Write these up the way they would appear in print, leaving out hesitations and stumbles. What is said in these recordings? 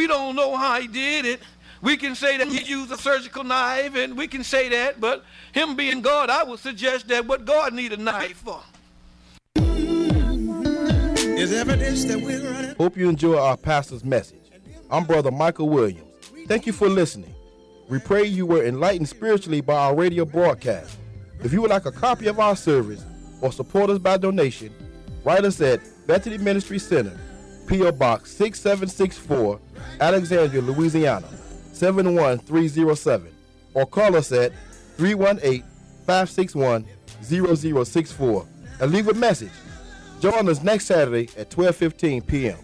We don't know how he did it. We can say that he used a surgical knife, and we can say that, but him being God, I would suggest that what God need a knife for. Is evidence that we're running. Hope you enjoy our pastor's message. I'm Brother Michael Williams. Thank you for listening. We pray you were enlightened spiritually by our radio broadcast. If you would like a copy of our service or support us by donation, write us at Bethany Ministry Center, P.O. Box 6764, Alexandria, Louisiana, 71307, or call us at 318-561-0064 and leave a message. Join us next Saturday at 12:15 p.m.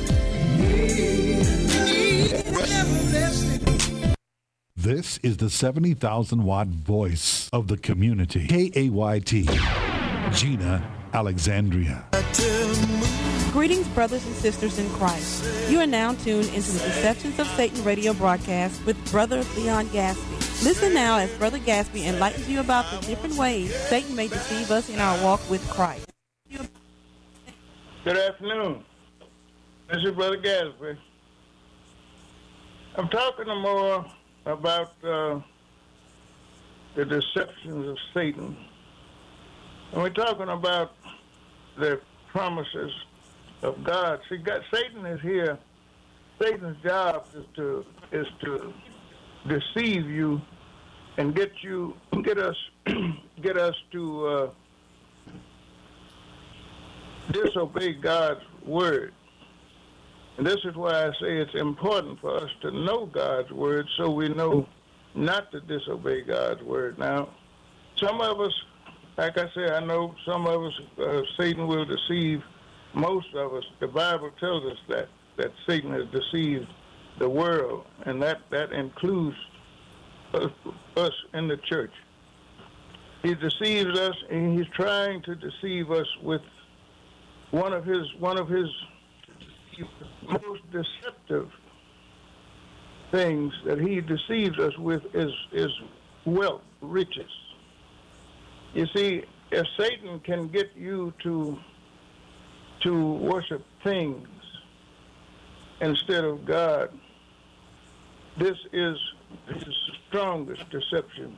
This is the 70,000-watt voice of the community. KAYT, Gina, Alexandria. Greetings, brothers and sisters in Christ. You are now tuned into the Deceptions of Satan radio broadcast with Brother Leon Gaspy. Listen now as Brother Gaspy enlightens you about the different ways Satan may deceive us in our walk with Christ. Good afternoon. This is Brother Gaspy. I'm talking more about the deceptions of Satan. And we're talking about the promises of God. See, Satan is here. Satan's job is to deceive you and get us to disobey God's word. And this is why I say it's important for us to know God's word so we know not to disobey God's word. Now, some of us, like I say, I know some of us, Satan will deceive most of us. The Bible tells us that Satan has deceived the world, and that includes us in the church. He deceives us, and he's trying to deceive us with one of his most deceptive things that he deceives us with is wealth, riches. You see, if Satan can get you to worship things instead of God, this is his strongest deception.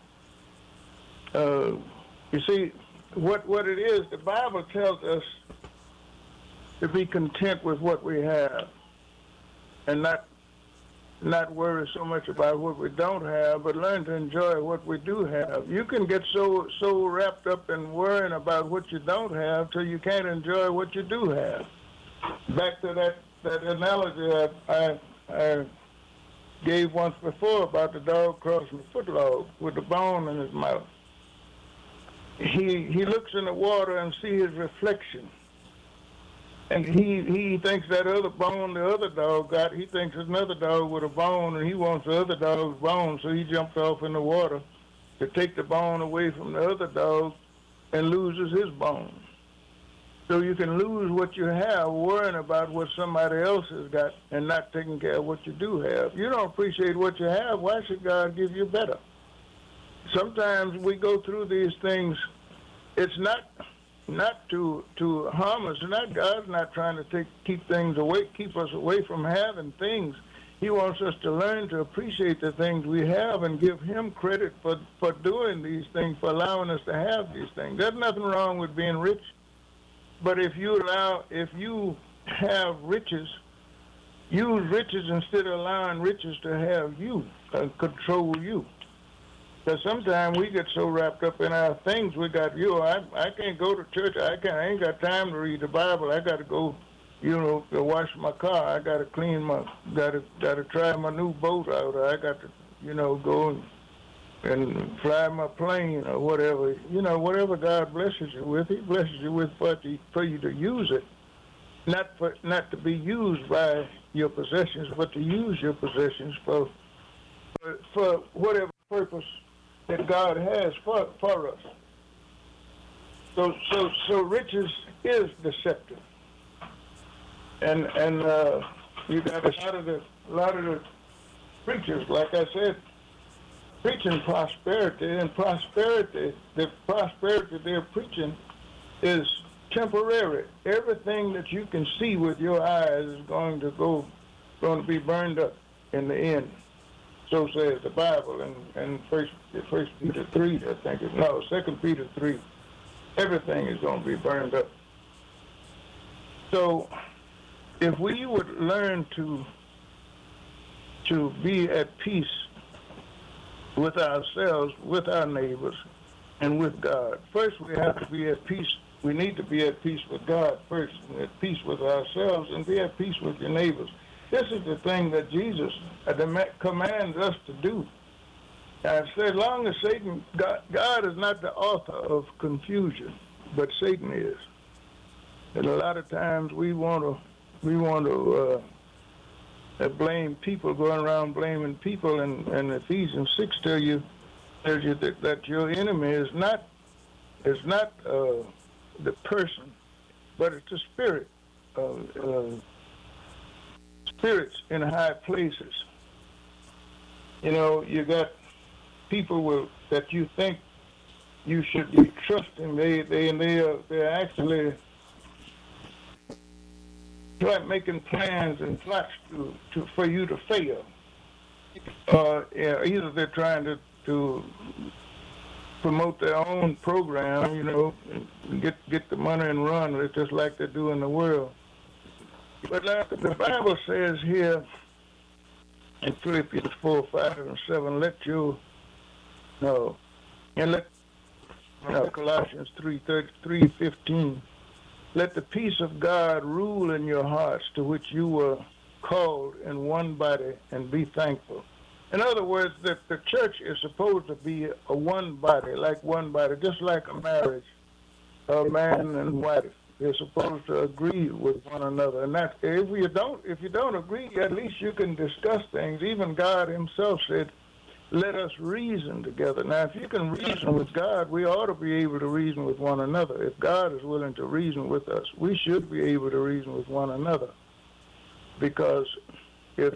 You see, what it is, the Bible tells us to be content with what we have and not worry so much about what we don't have, but learn to enjoy what we do have. You can get so wrapped up in worrying about what you don't have till you can't enjoy what you do have. Back to that analogy I gave once before about the dog crossing the footlog with the bone in his mouth. He looks in the water and sees his reflection. And he thinks that other bone the other dog got, he thinks it's another dog with a bone, and he wants the other dog's bone, so he jumps off in the water to take the bone away from the other dog and loses his bone. So you can lose what you have worrying about what somebody else has got and not taking care of what you do have. You don't appreciate what you have, why should God give you better? Sometimes we go through these things, it's not to harm us. God's not trying to keep things away, keep us away from having things. He wants us to learn to appreciate the things we have and give him credit for doing these things, for allowing us to have these things. There's nothing wrong with being rich, but if you have riches, use riches instead of allowing riches to have you, control you. Because sometimes we get so wrapped up in our things. I can't go to church. I ain't got time to read the Bible. I got to go, to wash my car. I got to clean got to try my new boat out. Or I got to, go and fly my plane or whatever. Whatever God blesses you with, he blesses you with for you to use it. Not to be used by your possessions, but to use your possessions for whatever purpose that God has for us. So riches is deceptive, and you got a lot of the preachers, like I said, preaching prosperity, and the prosperity they're preaching is temporary. Everything that you can see with your eyes is going to go going to be burned up in the end. So says the Bible in First Peter 3, I think it's no, 2 Peter 3. Everything is going to be burned up. So if we would learn to be at peace with ourselves, with our neighbors, and with God. First, we have to be at peace. We need to be at peace with God first, and at peace with ourselves, and be at peace with your neighbors. This is the thing that Jesus commands us to do. And so as long as God is not the author of confusion, but Satan is. And a lot of times we want to blame people, going around blaming people, and Ephesians 6 tells you that your enemy is not the person, but it's the spirit, spirits in high places. You know, you got people that you think you should be trusting. They're actually making plans and plots for you to fail. Either they're trying to promote their own program, you know, and get the money and run. It's just like they do in the world. But like the Bible says here in Philippians 4, 5, and 7, Colossians 3:15, let the peace of God rule in your hearts, to which you were called in one body, and be thankful. In other words, that the church is supposed to be a one body, just like a marriage, a man and wife. They're supposed to agree with one another, and that if you don't agree, at least you can discuss things. Even God Himself said, "Let us reason together." Now, if you can reason with God, we ought to be able to reason with one another. If God is willing to reason with us, we should be able to reason with one another. Because if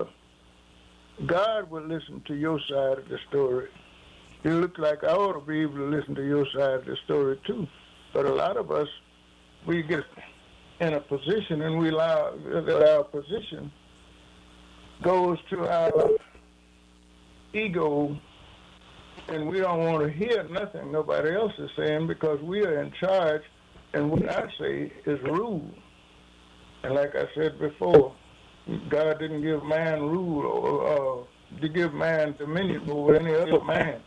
God would listen to your side of the story, it looks like I ought to be able to listen to your side of the story too. But a lot of us, we get in a position and we allow that our position goes to our ego, and we don't want to hear nothing nobody else is saying, because we are in charge, and what I say is rule. And like I said before, God didn't give man rule or to give man dominion over any other man.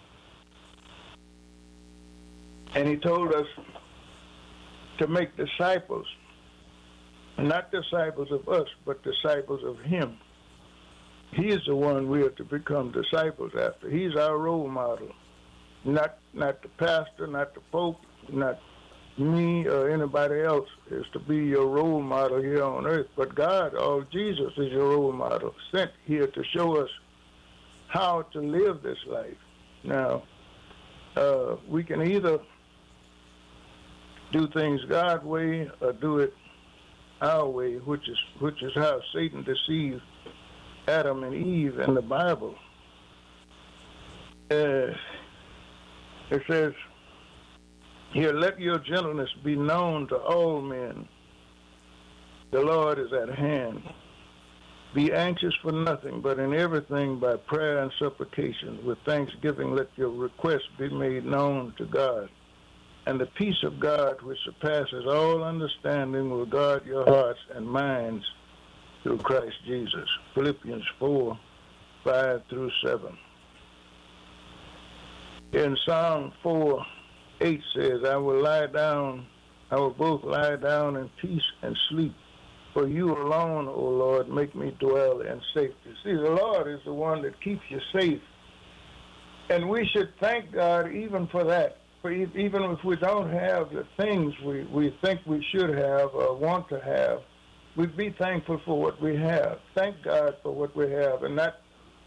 And He told us to make disciples, not disciples of us, but disciples of Him. He is the one we are to become disciples after. He's our role model, not the pastor, not the pope, not me or anybody else is to be your role model here on earth. But God, Jesus is your role model, sent here to show us how to live this life. Now, we can either do things God's way or do it our way, which is how Satan deceived Adam and Eve in the Bible. It says here, let your gentleness be known to all men. The Lord is at hand. Be anxious for nothing, but in everything by prayer and supplication, with thanksgiving let your requests be made known to God. And the peace of God, which surpasses all understanding, will guard your hearts and minds through Christ Jesus. Philippians 4, 5 through 7. In Psalm 4, 8 says, I will both lie down in peace and sleep. For you alone, O Lord, make me dwell in safety. See, the Lord is the one that keeps you safe. And we should thank God even for that. For even if we don't have the things we think we should have or want to have, we'd be thankful for what we have. Thank God for what we have, and not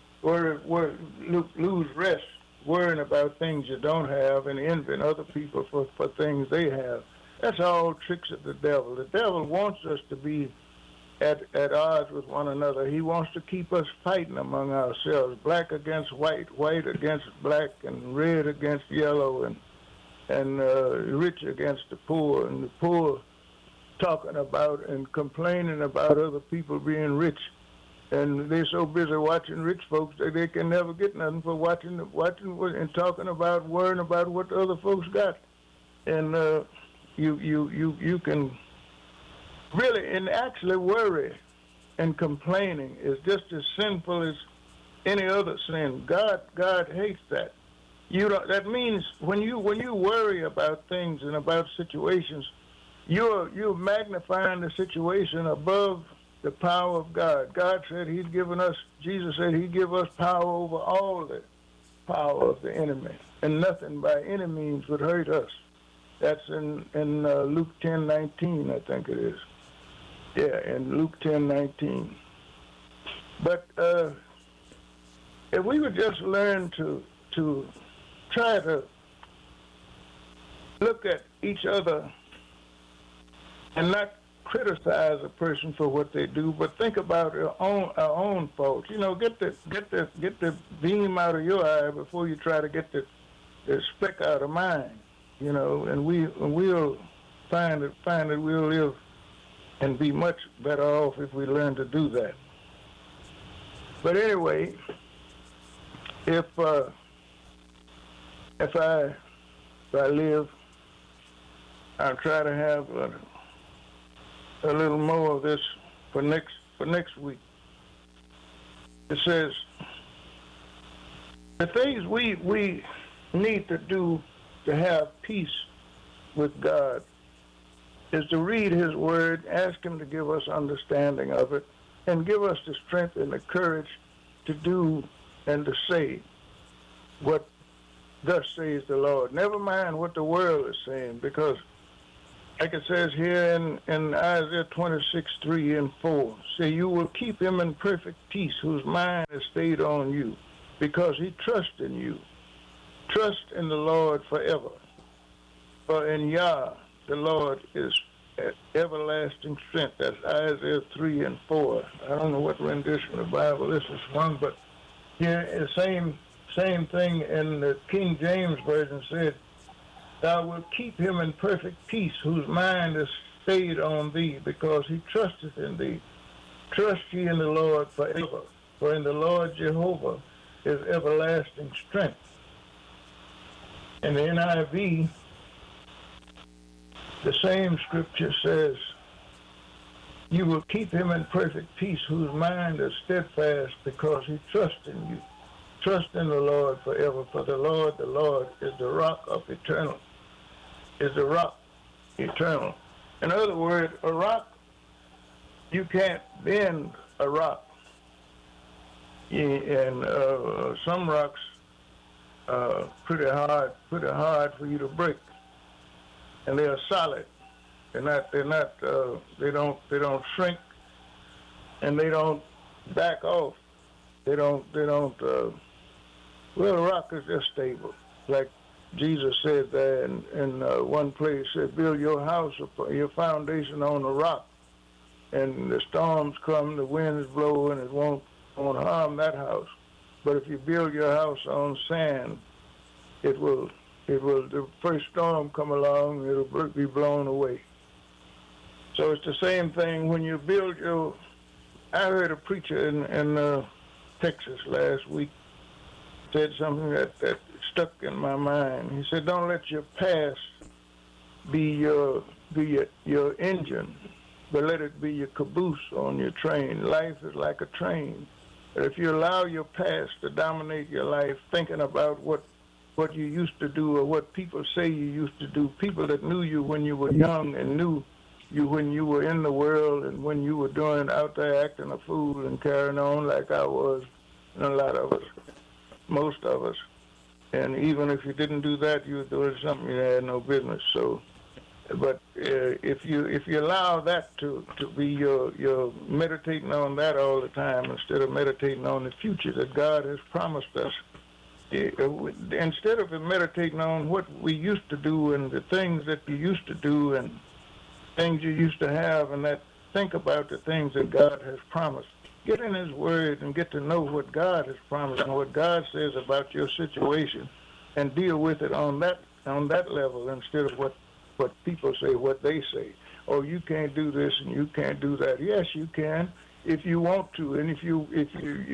lose rest worrying about things you don't have and envying other people for things they have. That's all tricks of the devil. The devil wants us to be at odds with one another. He wants to keep us fighting among ourselves, black against white, white against black, and red against yellow, and rich against the poor, and the poor talking about and complaining about other people being rich And they're so busy watching rich folks that they can never get nothing for watching and talking about, worrying about what the other folks got. And you can really, and actually worry and complaining is just as sinful as any other sin. God hates that. That means when you worry about things and about situations, you're magnifying the situation above the power of God. God said Jesus said he'd give us power over all the power of the enemy, and nothing by any means would hurt us. That's in Luke 10:19, I think it is. Yeah, in Luke 10:19. But if we would just learn to try to look at each other and not criticize a person for what they do, but think about our own faults. Get the beam out of your eye before you try to get the speck out of mine. And we'll find that we'll live and be much better off if we learn to do that. But anyway, if I live, I'll try to have a little more of this for next week. It says the things we need to do to have peace with God is to read his word, ask him to give us understanding of it, and give us the strength and the courage to do and to say what thus says the Lord. Never mind what the world is saying, because like it says here in Isaiah 26:3 and 4, say, you will keep him in perfect peace whose mind is stayed on you, because he trusts in you. Trust in the Lord forever. For in Yah, the Lord is everlasting strength. That's Isaiah 3 and 4. I don't know what rendition of the Bible this is from, but here the same thing in the King James Version said, thou wilt keep him in perfect peace whose mind is stayed on thee, because he trusteth in thee. Trust ye in the Lord forever, for in the Lord Jehovah is everlasting strength. In the NIV, the same scripture says, you will keep him in perfect peace whose mind is steadfast, because he trusts in you. Trust in the Lord forever, for the Lord is the rock of eternal. Is the rock eternal. In other words, a rock, you can't bend a rock. And some rocks pretty hard for you to break, and they are solid. They don't shrink, and they don't back off. Well, a rock is just stable. Like Jesus said there in one place, said, build your house, your foundation on a rock. And the storms come, the winds blow, and it won't harm that house. But if you build your house on sand, the first storm come along, it'll be blown away. So it's the same thing when you build I heard a preacher in Texas last week said something that stuck in my mind. He said, don't let your past be your engine, but let it be your caboose on your train. Life is like a train. But if you allow your past to dominate your life, thinking about what you used to do or what people say you used to do, people that knew you when you were young and knew you when you were in the world and when you were doing out there acting a fool and carrying on like I was, and a lot of us, most of us. And even if you didn't do that, you were doing something you had no business. So, but if you allow that to be your meditating on that all the time instead of meditating on the future that God has promised us, instead of meditating on what we used to do and the things that you used to do and things you used to have, and that think about the things that God has promised. Get in his word and get to know what God has promised and what God says about your situation, and deal with it on that level instead of what people say, what they say. Oh, you can't do this and you can't do that. Yes, you can. if you want to, and if you